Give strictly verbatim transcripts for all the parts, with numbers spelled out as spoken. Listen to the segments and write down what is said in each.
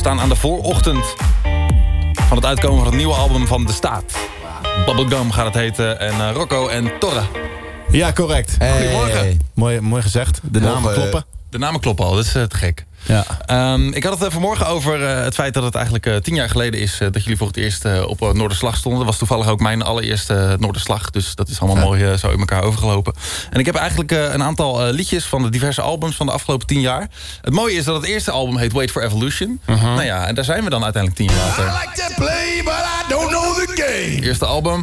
staan aan de voorochtend van het uitkomen van het nieuwe album van De Staat. Bubblegum gaat het heten. En uh, Rocco en Torre. Ja, correct. Hey. Goedemorgen. Mooi, mooi gezegd. De namen Morgen, kloppen. De namen kloppen al, dat is uh, te gek. Ja. Um, ik had het uh, vanmorgen over uh, het feit dat het eigenlijk uh, tien jaar geleden is... Uh, dat jullie voor het eerst uh, op uh, Noorderslag stonden. Dat was toevallig ook mijn allereerste uh, Noorderslag. Dus dat is allemaal ja. mooi uh, zo in elkaar overgelopen. En ik heb eigenlijk uh, een aantal uh, liedjes van de diverse albums van de afgelopen tien jaar. Het mooie is dat het eerste album heet Wait for Evolution. Uh-huh. Nou ja, en daar zijn we dan uiteindelijk tien jaar later. I like to play, but I don't know the game. Eerste album.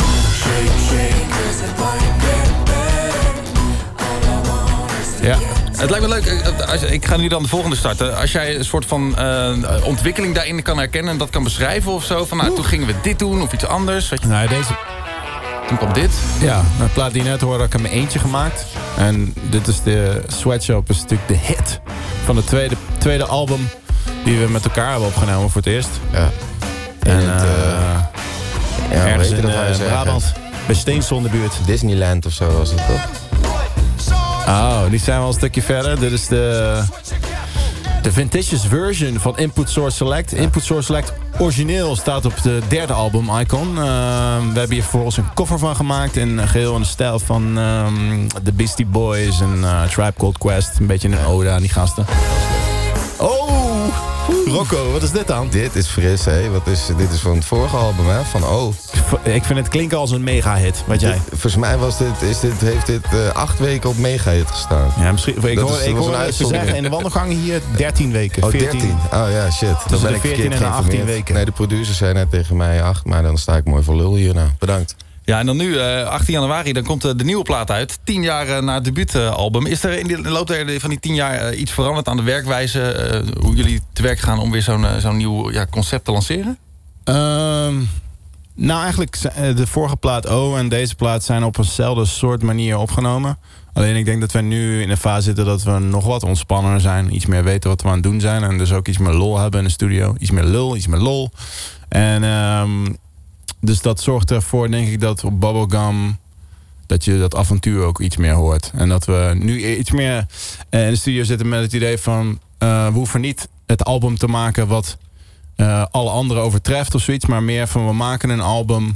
Ja. Het lijkt me leuk, als, ik ga nu dan de volgende starten. Als jij een soort van uh, ontwikkeling daarin kan herkennen... en dat kan beschrijven of zo. Van, nou, toen gingen we dit doen of iets anders. Weet je. Nou, deze... Toen kwam dit. Ja, een plaat die je net hoorde, had ik in mijn eentje gemaat. En dit is de Sweatshop, is natuurlijk de hit van het tweede, tweede album... die we met elkaar hebben opgenomen voor het eerst. Ja. En in het, uh, uh, ja, ergens weet in je dat uh, Brabant, bij Steensel in de buurt. Disneyland of zo was het toch? Oh, die zijn wel een stukje verder. Dit is de, de vintage version van Input Source Select. Ja. Input Source Select origineel staat op de derde album, Icon. Uh, we hebben hier vervolgens een cover van gemaakt. In geheel in de stijl van um, The Beastie Boys en uh, Tribe Called Quest. Een beetje een ode aan die gasten. Oh, Rocco, wat is dit dan? Dit is fris, hè? Wat is, dit is van het vorige album, hè? Van O. Ik vind het klinken als een mega-hit. Wat jij? Dit, volgens mij was dit, is dit, heeft dit uh, acht weken op mega-hit gestaan. Ja, misschien. Ik dat hoor, is, ik hoor ze zeggen in de wandelgangen hier dertien weken. Oh, veertien. dertien. Oh ja, shit. Dan ben ik veertien en achttien weken. Nee, de producer zei net tegen mij acht, maar dan sta ik mooi voor lul hier. Nou, bedankt. Ja, en dan nu, uh, achttien januari, dan komt uh, de nieuwe plaat uit. Tien jaar uh, na het debuutalbum. Is er in de loop der, van die tien jaar uh, iets veranderd aan de werkwijze? Uh, hoe jullie te werk gaan om weer zo'n uh, zo'n nieuw ja, concept te lanceren? Um, nou, eigenlijk de vorige plaat O en deze plaat zijn op eenzelfde soort manier opgenomen. Alleen ik denk dat we nu in de fase zitten dat we nog wat ontspanner zijn. Iets meer weten wat we aan het doen zijn. En dus ook iets meer lol hebben in de studio. Iets meer lul, iets meer lol. En... Um, Dus dat zorgt ervoor, denk ik, dat op Bubblegum... dat je dat avontuur ook iets meer hoort. En dat we nu iets meer in de studio zitten met het idee van... Uh, we hoeven niet het album te maken wat uh, alle anderen overtreft of zoiets... maar meer van, we maken een album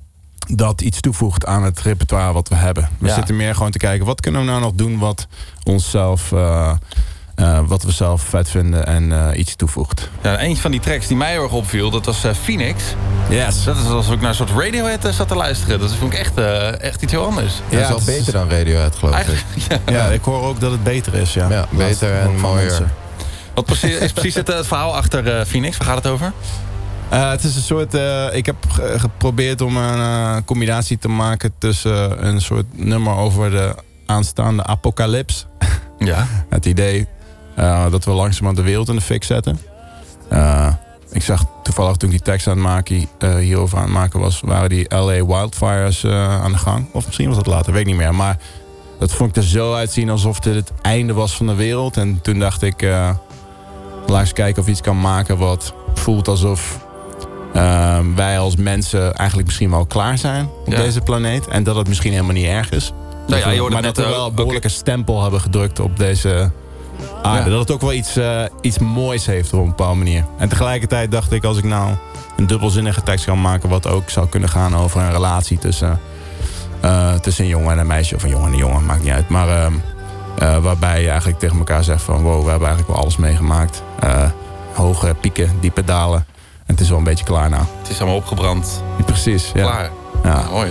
dat iets toevoegt aan het repertoire wat we hebben. We ja. zitten meer gewoon te kijken, wat kunnen we nou nog doen wat onszelf... Uh, Uh, wat we zelf vet vinden en uh, iets toevoegt. Ja, een van die tracks die mij heel erg opviel, dat was uh, Phoenix. Yes. Dat is alsof ik naar een soort Radiohead uh, zat te luisteren. Dat vond ik echt, uh, echt iets heel anders. Ja, ja, dat is wel beter dan Radiohead, geloof ik. Ja. ja, ik hoor ook dat het beter is. Ja, ja beter en, en mooier. Wat precies, is precies het, het verhaal achter uh, Phoenix? Waar gaat het over? Uh, het is een soort... Uh, ik heb geprobeerd om een uh, combinatie te maken tussen uh, een soort nummer over de aanstaande apocalyps. Ja. Het idee... Uh, dat we langzamerhand de wereld in de fik zetten. Uh, ik zag toevallig toen ik die tekst aan het maken, uh, hierover aan het maken was... waren die L A wildfires uh, aan de gang. Of misschien was dat later, weet ik niet meer. Maar dat vond ik er zo uitzien alsof dit het einde was van de wereld. En toen dacht ik, uh, laat eens kijken of iets kan maken wat voelt alsof... Uh, wij als mensen eigenlijk misschien wel klaar zijn op ja. deze planeet. En dat het misschien helemaal niet erg is. Nou ja, je maar dat we wel een behoorlijke okay. stempel hebben gedrukt op deze... Ah, ja. Dat het ook wel iets, uh, iets moois heeft op een bepaalde manier. En tegelijkertijd dacht ik, als ik nou een dubbelzinnige tekst kan maken... wat ook zou kunnen gaan over een relatie tussen, uh, tussen een jongen en een meisje... of een jongen en een jongen, maakt niet uit. Maar uh, uh, waarbij je eigenlijk tegen elkaar zegt van... wow, we hebben eigenlijk wel alles meegemaakt. Uh, hoge pieken, diepe dalen. En het is wel een beetje klaar nou. Het is allemaal opgebrand. Ja, precies, ja. Klaar. Ja. Ja, mooi.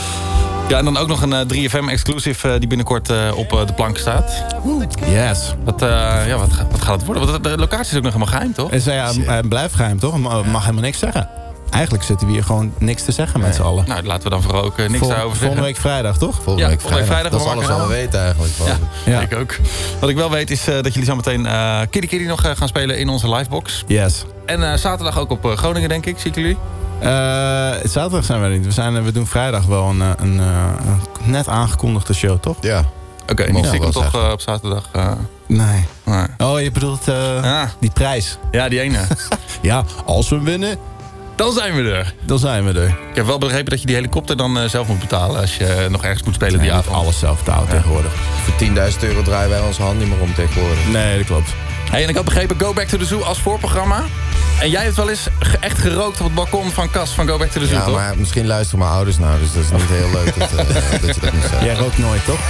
Ja, en dan ook nog een uh, drie F M-exclusive uh, die binnenkort uh, op uh, de plank staat. Yes. Wat, uh, ja, wat, wat gaat het worden? Want de locatie is ook nog helemaal geheim, toch? Is, ja, hij blijft geheim, toch? Mag, mag helemaal niks zeggen. Eigenlijk zitten we hier gewoon niks te zeggen met nee. z'n allen. Nou, laten we dan vooral ook uh, niks Vol, daarover zeggen. Volgende week vrijdag, toch? Volgende ja, week volgende vrijdag. week vrijdag. Dat is alles wat we weten eigenlijk. Ja, ja, ik ook. Wat ik wel weet is uh, dat jullie zo meteen uh, Kitty Kitty nog uh, gaan spelen in onze livebox. Yes. En uh, zaterdag ook op uh, Groningen, denk ik. Ziet jullie? Uh, zaterdag zijn we niet. We, zijn, we doen vrijdag wel een, een, een, een net aangekondigde show, toch? Ja. Oké, okay, niet stiekem toch uh, op zaterdag? Uh... Nee. nee. Oh, je bedoelt uh, ja. die prijs? Ja, die ene. Ja, als we winnen... Dan zijn we er. Dan zijn we er. Ik heb wel begrepen dat je die helikopter dan uh, zelf moet betalen... als je uh, nog ergens moet spelen nee, die avond. Alles zelf betalen ja. tegenwoordig. Voor tienduizend euro draaien wij onze hand niet meer om tegenwoordig. Nee, dat klopt. Hey, en ik had begrepen Go Back to the Zoo als voorprogramma. En jij hebt wel eens ge- echt gerookt op het balkon van Cas van Go Back to the Zoo, Ja, toch? maar misschien luisteren mijn ouders nou, dus dat is niet heel leuk dat, uh, dat je dat moet zeggen. Jij rookt nooit, toch?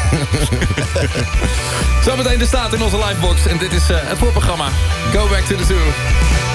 Zometeen de staat in onze livebox. En dit is uh, het voorprogramma Go Back to the Zoo.